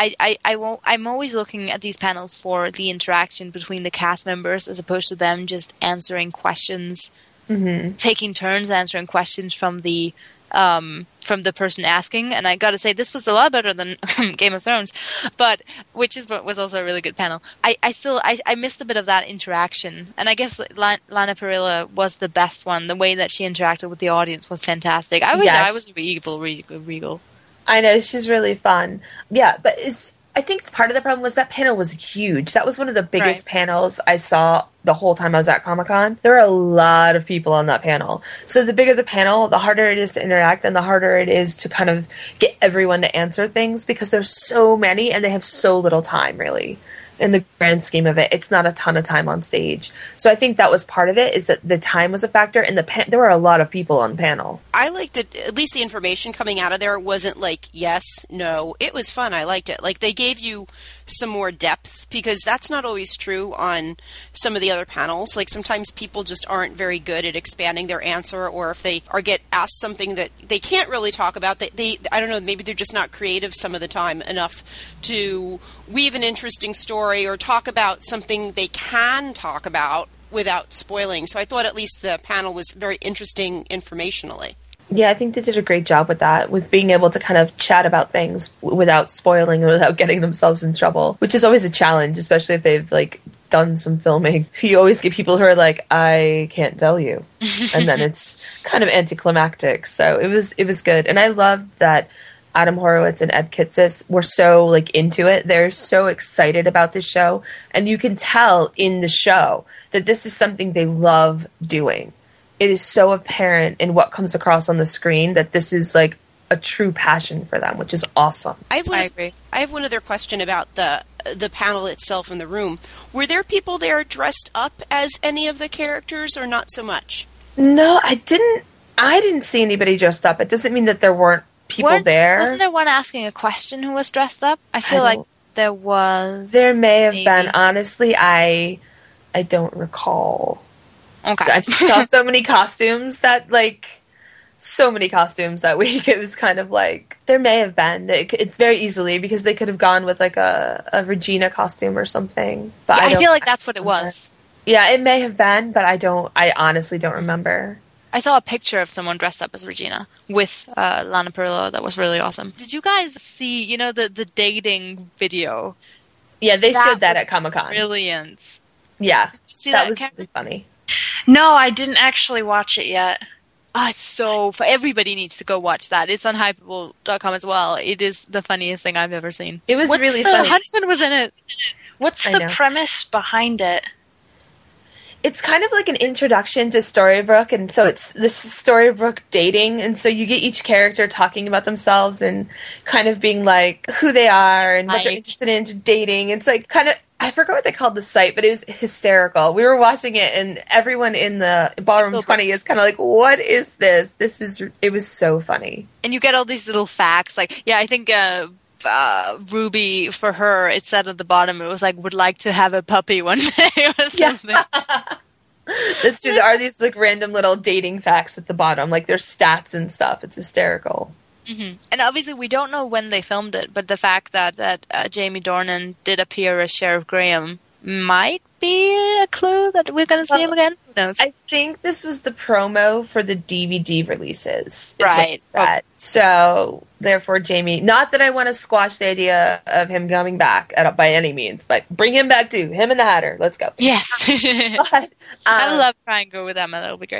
I'm always looking at these panels for the interaction between the cast members, as opposed to them just answering questions, taking turns answering questions from the person asking. And I gotta say, this was a lot better than Game of Thrones, but which is what was also a really good panel. I missed a bit of that interaction, and I guess Lana Parrilla was the best one. The way that she interacted with the audience was fantastic. I wish I was Regal. I know, she's really fun. Yeah, but I think part of the problem was that panel was huge. That was one of the biggest panels I saw the whole time I was at Comic-Con. There were a lot of people on that panel. So the bigger the panel, the harder it is to interact, and the harder it is to kind of get everyone to answer things, because there's so many and they have so little time, really. In the grand scheme of it, it's not a ton of time on stage. So I think that was part of it, is that the time was a factor, and there were a lot of people on the panel. I liked that at least the information coming out of there wasn't like yes, no. It was fun. I liked it. Like, they gave you some more depth, because that's not always true on some of the other panels. Like, sometimes people just aren't very good at expanding their answer, or if they get asked something that they can't really talk about, they I don't know, maybe they're just not creative some of the time enough to weave an interesting story or talk about something they can talk about without spoiling. So I thought at least the panel was very interesting informationally. Yeah, I think they did a great job with that, with being able to kind of chat about things without spoiling and without getting themselves in trouble, which is always a challenge, especially if they've done some filming. You always get people who are like, I can't tell you. And then it's kind of anticlimactic. So it was good. And I loved that Adam Horowitz and Ed Kitsis were so into it. They're so excited about this show, and you can tell in the show that this is something they love doing. It is so apparent in what comes across on the screen that this is a true passion for them, which is awesome. I agree. I have one other question about the panel itself in the room. Were there people there dressed up as any of the characters, or not so much? No, I didn't see anybody dressed up. It doesn't mean that there weren't people there. Wasn't there one asking a question who was dressed up? I feel like there was. There may have been. Honestly, I don't recall. Okay. I saw so many costumes that week. It was kind of there may have been. It's very easily, because they could have gone with a Regina costume or something. But yeah, I feel like that's what it was. Yeah, it may have been, but I honestly don't remember. I saw a picture of someone dressed up as Regina with Lana Parrilla. That was really awesome. Did you guys see, the dating video? Yeah, they showed that at Comic-Con. Brilliant. Yeah, did you see that was really funny. No, I didn't actually watch it yet. Oh, it's so fun. Everybody needs to go watch that. It's on Hypable.com as well. It is the funniest thing I've ever seen. It was really funny. Huntsman was in it. What's the premise behind it? It's kind of like an introduction to Storybrooke, and so it's this Storybrooke dating, and so you get each character talking about themselves and kind of being who they are and what they're interested in dating. It's kind of, I forgot what they called the site, but it was hysterical. We were watching it, and everyone in the Ballroom 20 is kind of what is this? It was so funny. And you get all these little facts, I think Ruby, for her, it said at the bottom, it was would like to have a puppy one day or something. That's true. There are these random little dating facts at the bottom, their stats and stuff. It's hysterical. Mm-hmm. And obviously we don't know when they filmed it, but the fact that Jamie Dornan did appear as Sheriff Graham might be a clue that we're going to see him again. Who knows? I think this was the promo for the DVD releases. Right. Okay. So, therefore, Jamie, not that I want to squash the idea of him coming back by any means, but bring him back too. Him and the Hatter. Let's go. Yes. But, I love trying to go with Emma. That'll be great.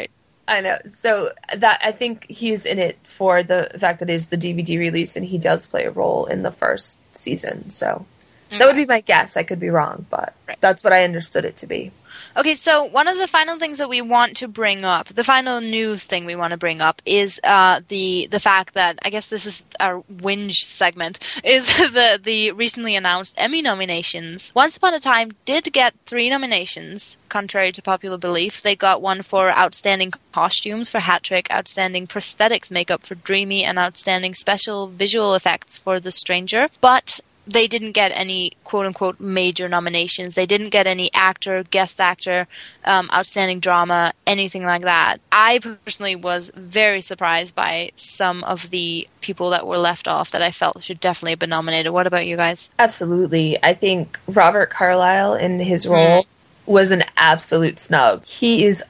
I know. So that I think he's in it for the fact that it is the DVD release, and he does play a role in the first season. So that would be my guess. I could be wrong, but that's what I understood it to be. Okay, so one of the final things that we want to bring up, the final news thing we want to bring up, is the fact that, I guess this is our whinge segment, is the recently announced Emmy nominations. Once Upon a Time did get 3 nominations, contrary to popular belief. They got one for Outstanding Costumes for Hat Trick, Outstanding Prosthetics Makeup for Dreamy, and Outstanding Special Visual Effects for The Stranger. But they didn't get any quote-unquote major nominations. They didn't get any actor, guest actor, outstanding drama, anything like that. I personally was very surprised by some of the people that were left off that I felt should definitely have been nominated. What about you guys? Absolutely. I think Robert Carlyle in his role was an absolute snub. He is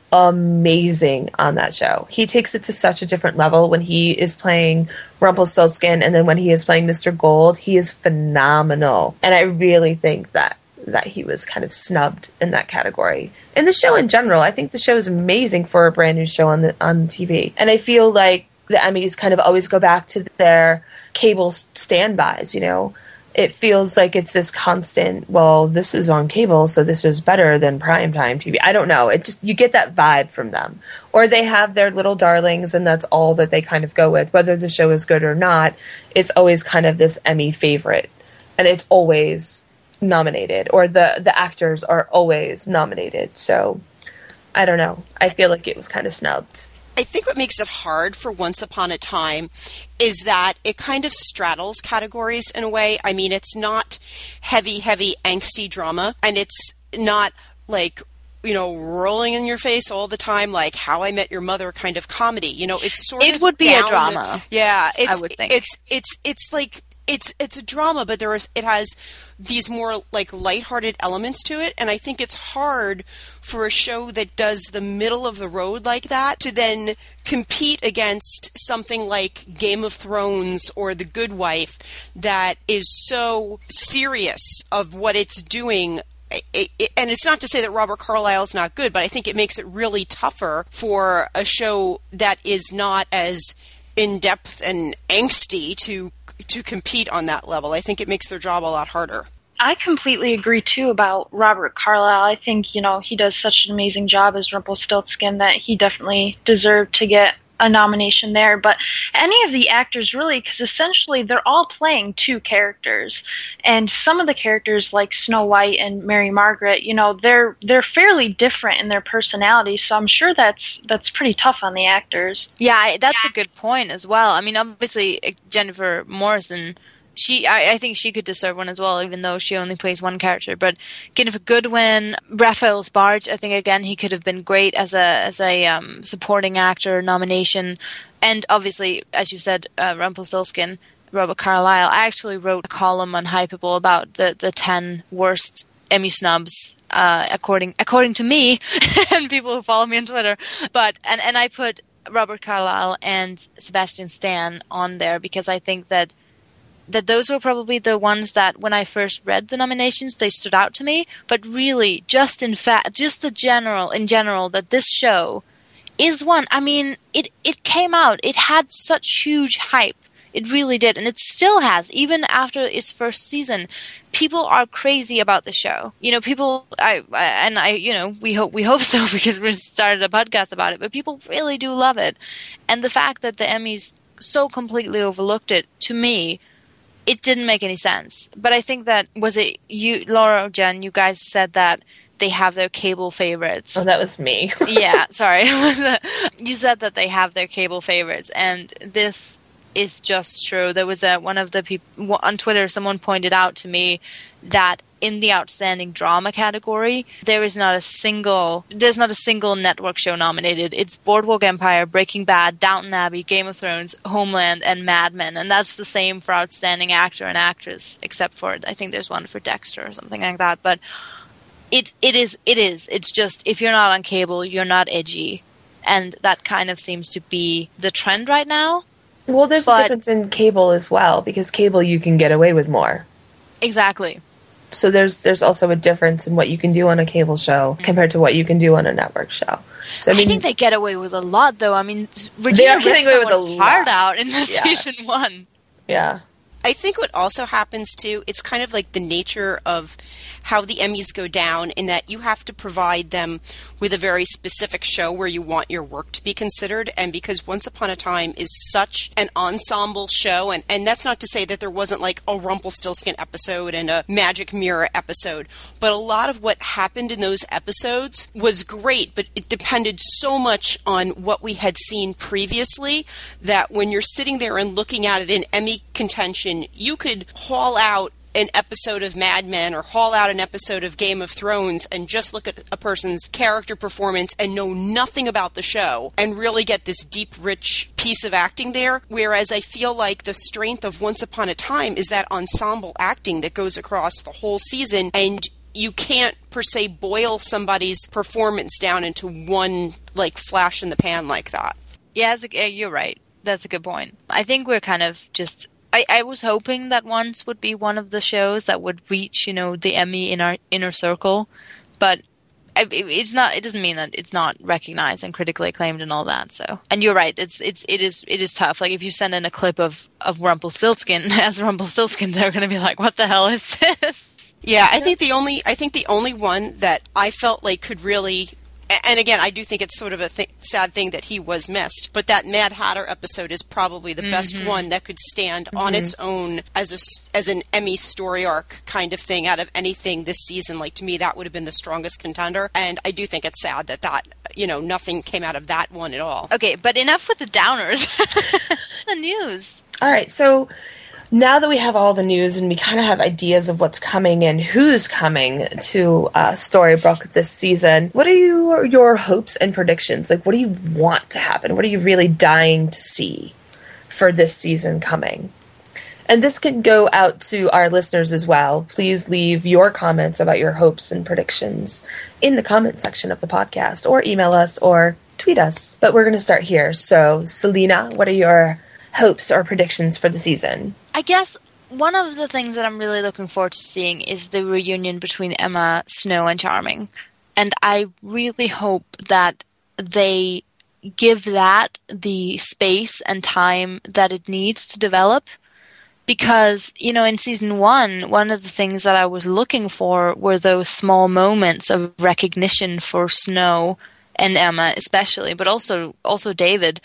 amazing on that show. He takes it to such a different level when he is playing Rumpelstiltskin, and then when he is playing Mr. Gold, he is phenomenal. And I really think that he was kind of snubbed in that category. And the show in general, I think the show is amazing for a brand new show on TV. And I feel like the Emmys kind of always go back to their cable standbys, you know. It feels like it's this constant, well, this is on cable, so this is better than primetime TV. I don't know. It just, you get that vibe from them. Or they have their little darlings, and that's all that they kind of go with. Whether the show is good or not, it's always kind of this Emmy favorite. And it's always nominated. Or the actors are always nominated. So, I don't know. I feel like it was kind of snubbed. I think what makes it hard for Once Upon a Time is that it kind of straddles categories in a way. I mean, it's not heavy, angsty drama, and it's not like, you know, rolling in your face all the time like How I Met Your Mother kind of comedy. You know, it's sort of it would be a drama. I would think it's like it's a drama, but it has these more like lighthearted elements to it, and I think it's hard for a show that does the middle of the road like that to then compete against something like Game of Thrones or The Good Wife that is so serious of what it's doing. And it's not to say that Robert Carlyle is not good, but I think it makes it really tougher for a show that is not as in-depth and angsty to compete on that level. I think it makes their job a lot harder. I completely agree, too, about Robert Carlyle. I think, you know, he does such an amazing job as Rumpelstiltskin that he definitely deserved to get a nomination there. But any of the actors, really, because essentially they're all playing 2 characters. And some of the characters, like Snow White and Mary Margaret, you know, they're fairly different in their personalities. So I'm sure that's pretty tough on the actors. Yeah, that's a good point as well. I mean, obviously, Jennifer Morrison, I think she could deserve one as well, even though she only plays one character. But Ginnifer Goodwin, Raphael Sbarge, I think again he could have been great as a supporting actor nomination. And obviously, as you said, Rumpelstiltskin, Robert Carlyle. I actually wrote a column on Hypable about the 10 worst Emmy snubs, according to me and people who follow me on Twitter. But and I put Robert Carlyle and Sebastian Stan on there because I think that those were probably the ones that when I first read the nominations, they stood out to me. But really, just in general, that this show is one. I mean, it came out. It had such huge hype. It really did. And it still has. Even after its first season, people are crazy about the show. You know, people, we hope so because we started a podcast about it. But people really do love it. And the fact that the Emmys so completely overlooked it, to me, it didn't make any sense. But I think that, was it you, Laura or Jen, you guys said that they have their cable favorites. Oh, that was me. Yeah, sorry. You said that they have their cable favorites, and this is just true. There was one of the people on Twitter, someone pointed out to me that in the outstanding drama category, there's not a single network show nominated. It's Boardwalk Empire, Breaking Bad, Downton Abbey, Game of Thrones, Homeland, and Mad Men. And that's the same for outstanding actor and actress, except for, I think there's one for Dexter or something like that. But it is. It's just, if you're not on cable, you're not edgy. And that kind of seems to be the trend right now. Well, there's a difference in cable as well, because cable you can get away with more. Exactly. So there's also a difference in what you can do on a cable show compared to what you can do on a network show. So I think they get away with a lot, though. I mean, Regina they are getting away with a lot. Hard out in season 1. Yeah. I think what also happens, too, it's kind of like the nature of how the Emmys go down in that you have to provide them with a very specific show where you want your work to be considered. And because Once Upon a Time is such an ensemble show, and that's not to say that there wasn't like a Rumpelstiltskin episode and a Magic Mirror episode, but a lot of what happened in those episodes was great, but it depended so much on what we had seen previously that when you're sitting there and looking at it in Emmy contention, you could haul out an episode of Mad Men or haul out an episode of Game of Thrones and just look at a person's character performance and know nothing about the show and really get this deep, rich piece of acting there. Whereas I feel like the strength of Once Upon a Time is that ensemble acting that goes across the whole season, and you can't per se boil somebody's performance down into one like flash in the pan like that. Yeah, you're right. That's a good point. I think we're kind of just... I was hoping that Once would be one of the shows that would reach, the Emmy in our inner circle, but it's not. It doesn't mean that it's not recognized and critically acclaimed and all that. So, and you're right. It is tough. Like if you send in a clip of Rumpelstiltskin as Rumpelstiltskin, they're going to be like, "What the hell is this?" Yeah, I think the only one that I felt like could really. And again, I do think it's sort of a sad thing that he was missed. But that Mad Hatter episode is probably the best one that could stand on its own as an Emmy story arc kind of thing out of anything this season. Like, to me, that would have been the strongest contender. And I do think it's sad that nothing came out of that one at all. Okay, but enough with the downers. The news. All right, so... now that we have all the news and we kind of have ideas of what's coming and who's coming to Storybrooke this season, what are your hopes and predictions? Like, what do you want to happen? What are you really dying to see for this season coming? And this can go out to our listeners as well. Please leave your comments about your hopes and predictions in the comment section of the podcast, or email us or tweet us. But we're going to start here. So, Selena, what are your hopes or predictions for the season? I guess one of the things that I'm really looking forward to seeing is the reunion between Emma, Snow, and Charming. And I really hope that they give that the space and time that it needs to develop. Because, in season 1, one of the things that I was looking for were those small moments of recognition for Snow and Emma especially, but also David,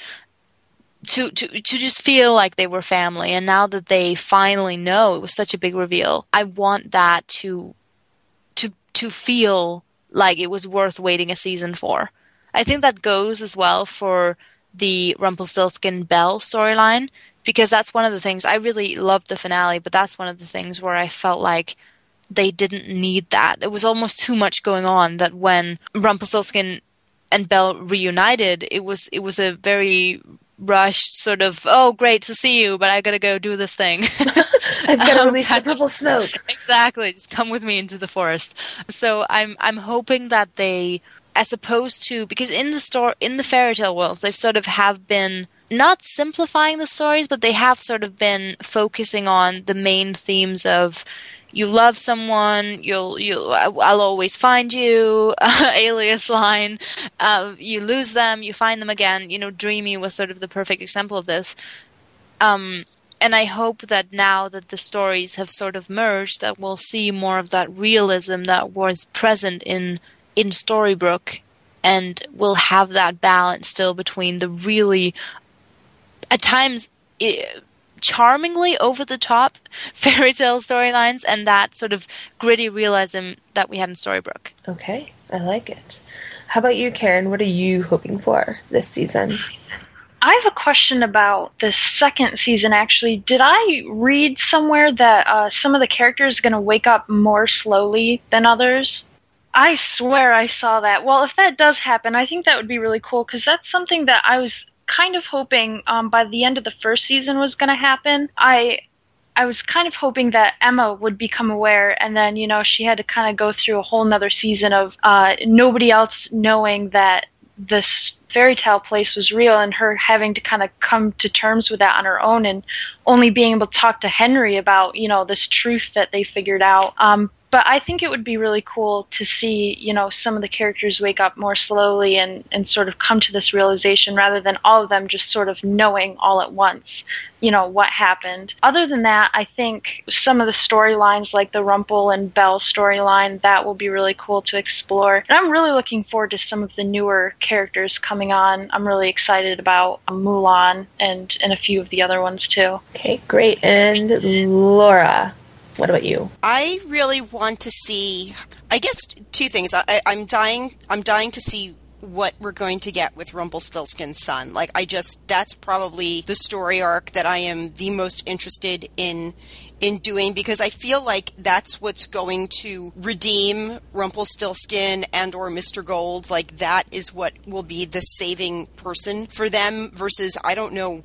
to just feel like they were family. And now that they finally know, it was such a big reveal, I want that to feel like it was worth waiting a season for. I think that goes as well for the Rumpelstiltskin Belle storyline, because that's one of the things, I really loved the finale, but that's one of the things where I felt like they didn't need that. It was almost too much going on, that when Rumpelstiltskin and Belle reunited, it was a very rushed sort of, oh, great to see you, but I gotta go do this thing. I've gotta release the purple smoke. Exactly, just come with me into the forest. So I'm hoping that they, as opposed to, because in the fairy tale worlds, they've sort of have been not simplifying the stories, but they have sort of been focusing on the main themes of, you love someone, I'll always find you, alias line. You lose them, you find them again. Dreamy was sort of the perfect example of this. And I hope that now that the stories have sort of merged, that we'll see more of that realism that was present in Storybrooke, and we'll have that balance still between the really, at times, charmingly over-the-top fairy tale storylines and that sort of gritty realism that we had in Storybrooke. Okay, I like it. How about you, Karen? What are you hoping for this season? I have a question about the second season, actually. Did I read somewhere that some of the characters are going to wake up more slowly than others? I swear I saw that. Well, if that does happen, I think that would be really cool, because that's something that I was kind of hoping by the end of the first season was going to happen. I was kind of hoping that Emma would become aware, and then, she had to kind of go through a whole nother season of nobody else knowing that this fairy tale place was real, and her having to kind of come to terms with that on her own, and only being able to talk to Henry about, this truth that they figured out. But I think it would be really cool to see, some of the characters wake up more slowly and sort of come to this realization rather than all of them just sort of knowing all at once, what happened. Other than that, I think some of the storylines like the Rumple and Belle storyline, that will be really cool to explore. And I'm really looking forward to some of the newer characters coming on. I'm really excited about Mulan and a few of the other ones too. Okay, great. And Laura, what about you? I really want to see, I guess, two things. I'm dying to see what we're going to get with Rumpelstiltskin's son. That's probably the story arc that I am the most interested in doing, because I feel like that's what's going to redeem Rumpelstiltskin and or Mr. Gold. Like, that is what will be the saving person for them, versus I don't know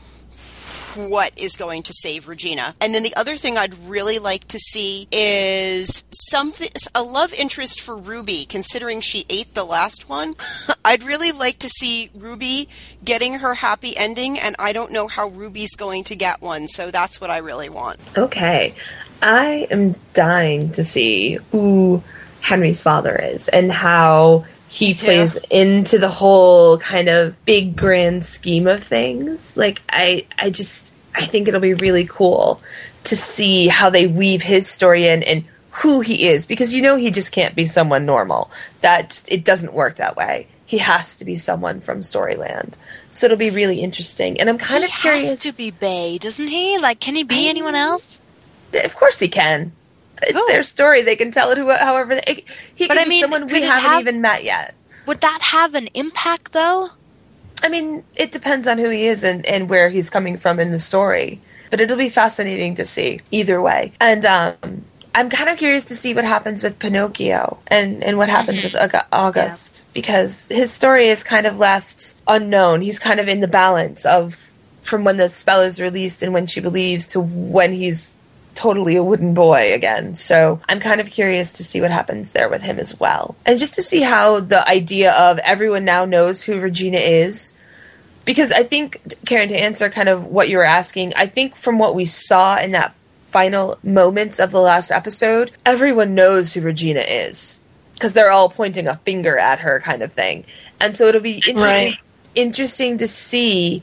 what is going to save Regina. And then the other thing I'd really like to see is a love interest for Ruby, considering she ate the last one. I'd really like to see Ruby getting her happy ending, and I don't know how Ruby's going to get one, so that's what I really want. Okay. I am dying to see who Henry's father is and how he plays into the whole kind of big grand scheme of things. Like, I think it'll be really cool to see how they weave his story in and who he is, because he just can't be someone normal. It doesn't work that way. He has to be someone from Storyland. So it'll be really interesting. And I'm kind of curious. He has to be Bay, doesn't he? Like, can he be anyone else? Of course he can. It's their story. They can tell it however he can be someone we haven't even met yet. Would that have an impact, though? I mean, it depends on who he is and where he's coming from in the story. But it'll be fascinating to see either way. And I'm kind of curious to see what happens with Pinocchio and what happens with August. Yeah. Because his story is kind of left unknown. He's kind of in the balance of from when the spell is released and when she believes to when he's totally a wooden boy again. So I'm kind of curious to see what happens there with him as well. And just to see how the idea of everyone now knows who Regina is. Because I think, Karen, to answer kind of what you were asking, I think from what we saw in that final moments of the last episode, everyone knows who Regina is. Because they're all pointing a finger at her kind of thing. And so it'll be interesting to see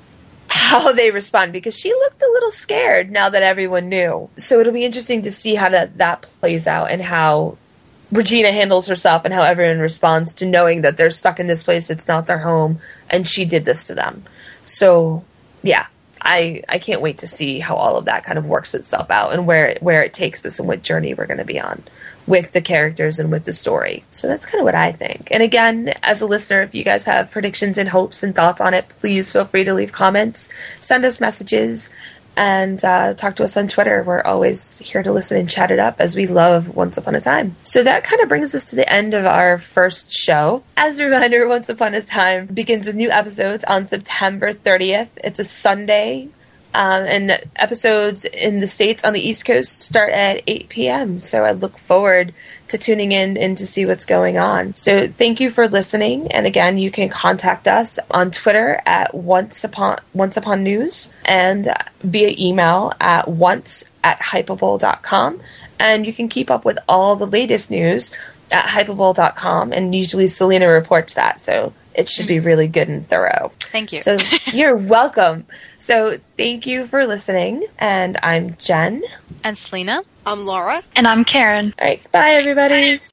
how they respond, because she looked a little scared now that everyone knew. So it'll be interesting to see how that plays out and how Regina handles herself and how everyone responds to knowing that they're stuck in this place, it's not their home, and she did this to them. So, yeah, I can't wait to see how all of that kind of works itself out and where it takes us and what journey we're going to be on with the characters and with the story. So that's kind of what I think. And again, as a listener, if you guys have predictions and hopes and thoughts on it, please feel free to leave comments, send us messages, and talk to us on Twitter. We're always here to listen and chat it up, as we love Once Upon a Time. So that kind of brings us to the end of our first show. As a reminder, Once Upon a Time begins with new episodes on September 30th. It's a Sunday. And episodes in the States on the East Coast start at 8 p.m. So I look forward to tuning in and to see what's going on. So thank you for listening. And again, you can contact us on Twitter at Once Upon News and via email at once@hypable.com. And you can keep up with all the latest news at hypable.com. And usually Selena reports that. So it should be really good and thorough. Thank you. So you're welcome. So thank you for listening. And I'm Jen. I'm Selena. I'm Laura. And I'm Karen. All right. Bye, everybody.